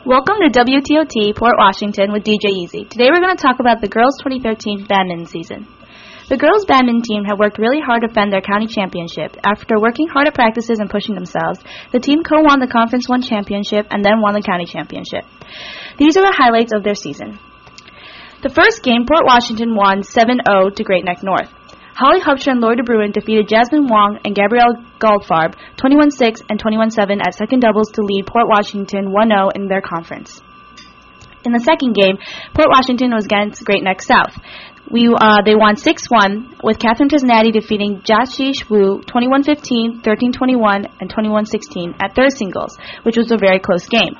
Welcome to WTOT Port Washington with DJ Easy. Today we're going to talk about the girls' 2013 badminton season. The girls' badminton team have worked really hard to defend their county championship. After working hard at practices and pushing themselves, the team co-won the Conference 1 championship and then won the county championship. These are the highlights of their season. The first game, Port Washington won 7-0 to Great Neck North. Holly Hubscher and Lori DeBruin defeated Jasmine Wong and Gabrielle Goldfarb 21-6 and 21-7 at second doubles to lead Port Washington 1-0 in their conference. In the second game, Port Washington was against Great Neck South. They won 6-1 with Catherine Tesnati defeating Jashish Wu 21-15, 13-21, and 21-16 at third singles, which was a very close game.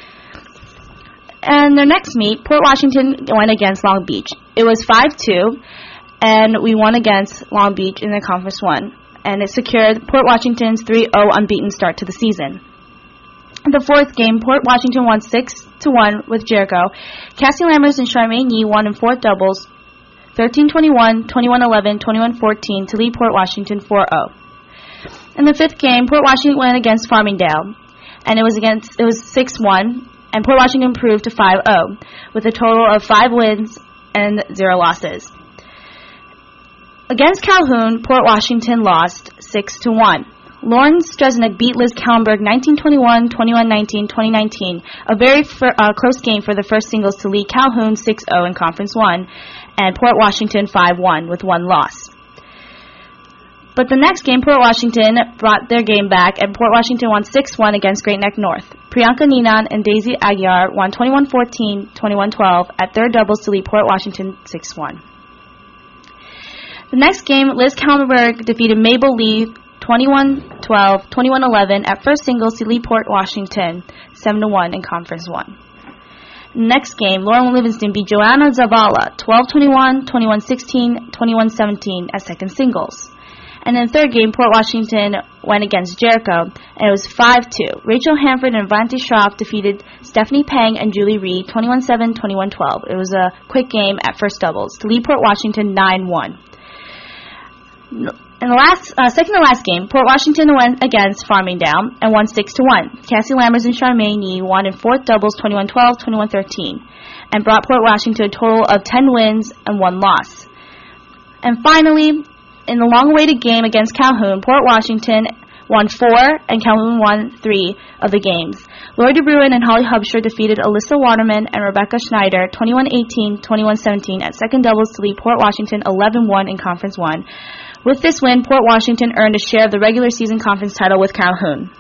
And their next meet, Port Washington went against Long Beach. It was 5-2. And we won against Long Beach in the Conference 1, and it secured Port Washington's 3-0 unbeaten start to the season. In the fourth game, Port Washington won 6-1 with Jericho. Cassie Lammers and Charmaine Yee won in fourth doubles, 13-21, 21-11, 21-14 to lead Port Washington 4-0. In the fifth game, Port Washington went against Farmingdale, and it was 6-1, and Port Washington improved to 5-0 with a total of 5 wins and 0 losses. Against Calhoun, Port Washington lost 6-1. Lauren Stresnick beat Liz Kallenberg 19-21, 21-19, 2019, a very close game for the first singles to lead Calhoun 6-0 in Conference 1, and Port Washington 5-1 with 1 loss. But the next game, Port Washington brought their game back, and Port Washington won 6-1 against Great Neck North. Priyanka Ninan and Daisy Aguiar won 21-14, 21-12 at third doubles to lead Port Washington 6-1. The next game, Liz Kallenberg defeated Mabel Lee 21-12, 21-11 at first singles to lead Port Washington 7-1 in Conference 1. Next game, Lauren Livingston beat Joanna Zavala 12-21, 21-16, 21-17 at second singles. And in the third game, Port Washington went against Jericho, and it was 5-2. Rachel Hanford and Vanti Schroff defeated Stephanie Peng and Julie Reed 21-7, 21-12. It was a quick game at first doubles to lead Port Washington 9-1. In the second to last game, Port Washington went against Farmingdale and won 6-1. Cassie Lammers and Charmaine Yee won in fourth doubles 21-12, 21-13, and brought Port Washington a total of 10 wins and 1 loss. And finally, in the long-awaited game against Calhoun, Port Washington won 4 and Calhoun won 3 of the games. Lori DeBruin and Holly Hubscher defeated Alyssa Waterman and Rebecca Schneider 21-18, 21-17 at second doubles to lead Port Washington 11-1 in Conference 1. With this win, Port Washington earned a share of the regular season conference title with Calhoun.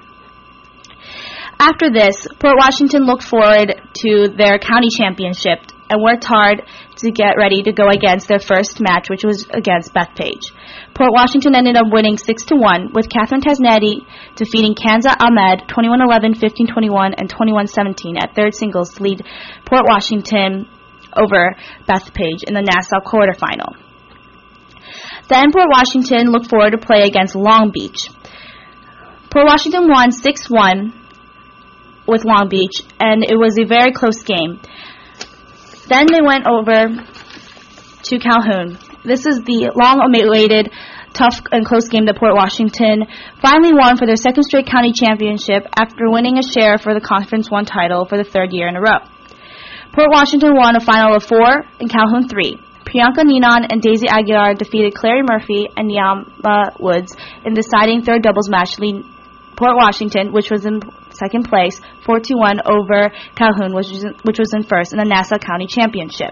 After this, Port Washington looked forward to their county championship and worked hard to get ready to go against their first match, which was against Bethpage. Port Washington ended up winning 6-1, with Catherine Tasnadi defeating Kanza Ahmed 21-11, 15-21, and 21-17 at third singles to lead Port Washington over Bethpage in the Nassau quarterfinal. Then Port Washington looked forward to play against Long Beach. Port Washington won 6-1 with Long Beach, and it was a very close game. Then they went over to Calhoun. This is the long-awaited, tough and close game that Port Washington finally won for their second straight county championship after winning a share for the Conference 1 title for the third year in a row. Port Washington won a final of 4 and Calhoun 3. Priyanka Ninan and Daisy Aguilar defeated Clary Murphy and Yama Woods in deciding third doubles match to lead Port Washington, which was in second place, 4-1 over Calhoun, which was in first in the Nassau County Championship.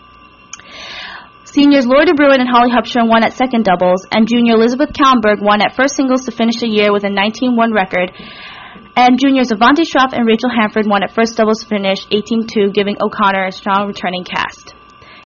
Seniors Lori DeBruin and Holly Hubscher won at second doubles, and junior Elizabeth Kallenberg won at first singles to finish the year with a 19-1 record. And juniors Avanti Schroff and Rachel Hanford won at first doubles to finish 18-2, giving O'Connor a strong returning cast.